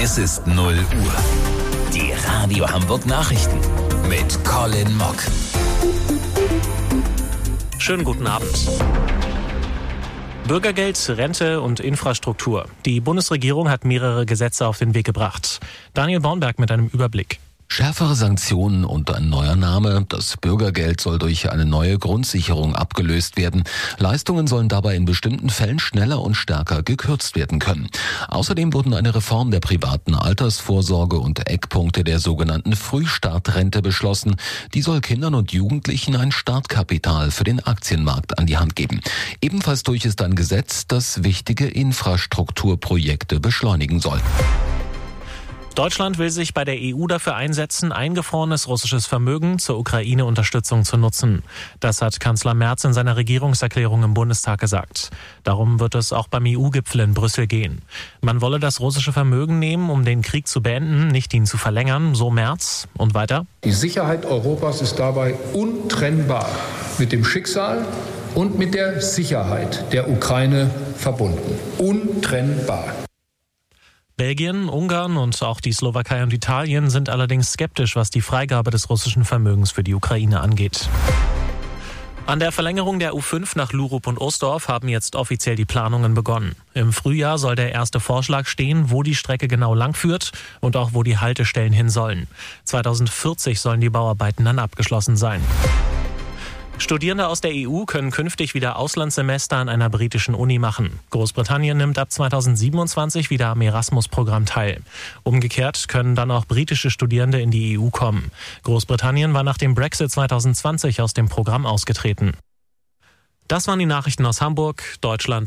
Es ist 0 Uhr. Die Radio Hamburg Nachrichten mit Colin Mock. Schönen guten Abend. Bürgergeld, Rente und Infrastruktur. Die Bundesregierung hat mehrere Gesetze auf den Weg gebracht. Daniel Bornberg mit einem Überblick. Schärfere Sanktionen und ein neuer Name. Das Bürgergeld soll durch eine neue Grundsicherung abgelöst werden. Leistungen sollen dabei in bestimmten Fällen schneller und stärker gekürzt werden können. Außerdem wurden eine Reform der privaten Altersvorsorge und Eckpunkte der sogenannten Frühstartrente beschlossen. Die soll Kindern und Jugendlichen ein Startkapital für den Aktienmarkt an die Hand geben. Ebenfalls durch ist ein Gesetz, das wichtige Infrastrukturprojekte beschleunigen soll. Deutschland will sich bei der EU dafür einsetzen, eingefrorenes russisches Vermögen zur Ukraine-Unterstützung zu nutzen. Das hat Kanzler Merz in seiner Regierungserklärung im Bundestag gesagt. Darum wird es auch beim EU-Gipfel in Brüssel gehen. Man wolle das russische Vermögen nehmen, um den Krieg zu beenden, nicht ihn zu verlängern, so Merz. Und weiter: Die Sicherheit Europas ist dabei untrennbar mit dem Schicksal und mit der Sicherheit der Ukraine verbunden. Untrennbar. Belgien, Ungarn und auch die Slowakei und Italien sind allerdings skeptisch, was die Freigabe des russischen Vermögens für die Ukraine angeht. An der Verlängerung der U5 nach Lurup und Oesdorf haben jetzt offiziell die Planungen begonnen. Im Frühjahr soll der erste Vorschlag stehen, wo die Strecke genau lang führt und auch wo die Haltestellen hin sollen. 2040 sollen die Bauarbeiten dann abgeschlossen sein. Studierende aus der EU können künftig wieder Auslandssemester an einer britischen Uni machen. Großbritannien nimmt ab 2027 wieder am Erasmus-Programm teil. Umgekehrt können dann auch britische Studierende in die EU kommen. Großbritannien war nach dem Brexit 2020 aus dem Programm ausgetreten. Das waren die Nachrichten aus Hamburg, Deutschland